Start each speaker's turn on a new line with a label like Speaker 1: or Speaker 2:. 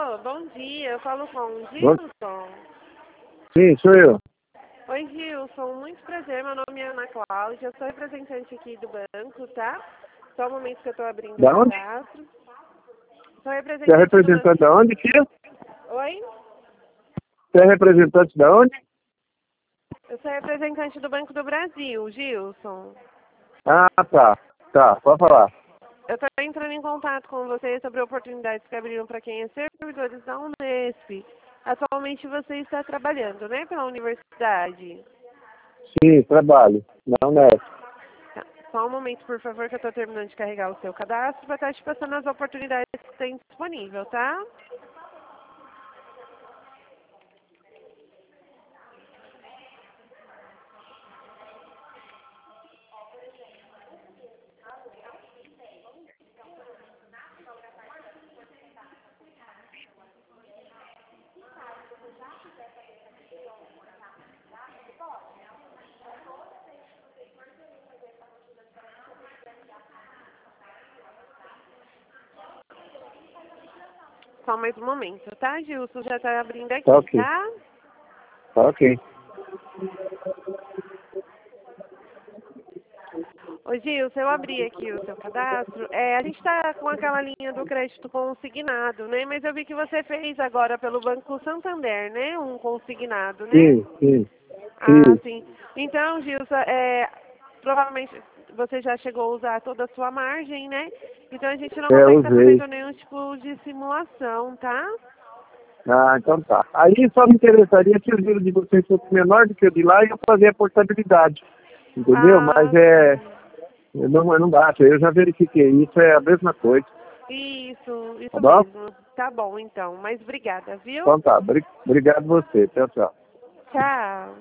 Speaker 1: Alô, bom dia. Eu falo com o
Speaker 2: Bom-
Speaker 1: Gilson.
Speaker 2: Sim, sou eu.
Speaker 1: Oi, Gilson. Muito prazer. Meu nome é Ana Cláudia. Eu sou representante aqui do banco, tá? Só um momento que eu estou abrindo o
Speaker 2: Da onde?
Speaker 1: cadastro. Sou
Speaker 2: Você é
Speaker 1: representante do banco.
Speaker 2: representante da onde, filho?
Speaker 1: Oi?
Speaker 2: Você é representante da onde?
Speaker 1: Eu sou representante do Banco do Brasil, Gilson.
Speaker 2: Ah, tá. Tá, pode falar.
Speaker 1: Eu estou entrando em contato com vocês sobre oportunidades que abriram para quem é servidores da Unesp. Atualmente você está trabalhando, né, pela universidade.
Speaker 2: Sim, trabalho. Não, né?
Speaker 1: Tá. Só um momento, por favor, que eu estou terminando de carregar o seu cadastro para estar te passando as oportunidades que tem disponível, tá? Só mais um momento, tá, Gilson? Já está abrindo
Speaker 2: Tá
Speaker 1: aqui,
Speaker 2: ok.
Speaker 1: tá?
Speaker 2: Tá ok.
Speaker 1: Ô, Gilson, eu abri aqui o seu cadastro. A gente está com aquela linha do crédito consignado, né? Mas eu vi que você fez agora pelo Banco Santander, né? Um consignado, né?
Speaker 2: Sim, sim.
Speaker 1: Ah,
Speaker 2: Sim.
Speaker 1: sim. Então, Gilson, provavelmente você já chegou a usar toda a sua margem, né? Então a gente não
Speaker 2: É,
Speaker 1: consegue estar
Speaker 2: usei.
Speaker 1: fazendo nenhum tipo de simulação, tá?
Speaker 2: Ah, então tá. Aí só me interessaria se o giro de vocês fosse menor do que o de lá e eu fazer a portabilidade. Entendeu? Mas
Speaker 1: Ah, sim.
Speaker 2: não bate. Eu já verifiquei. Isso é a mesma coisa. Tá
Speaker 1: Isso
Speaker 2: bom?
Speaker 1: mesmo. Tá bom, então. Mas obrigada, viu?
Speaker 2: Então tá. Obrigado você. Tchau, tchau.
Speaker 1: Tchau.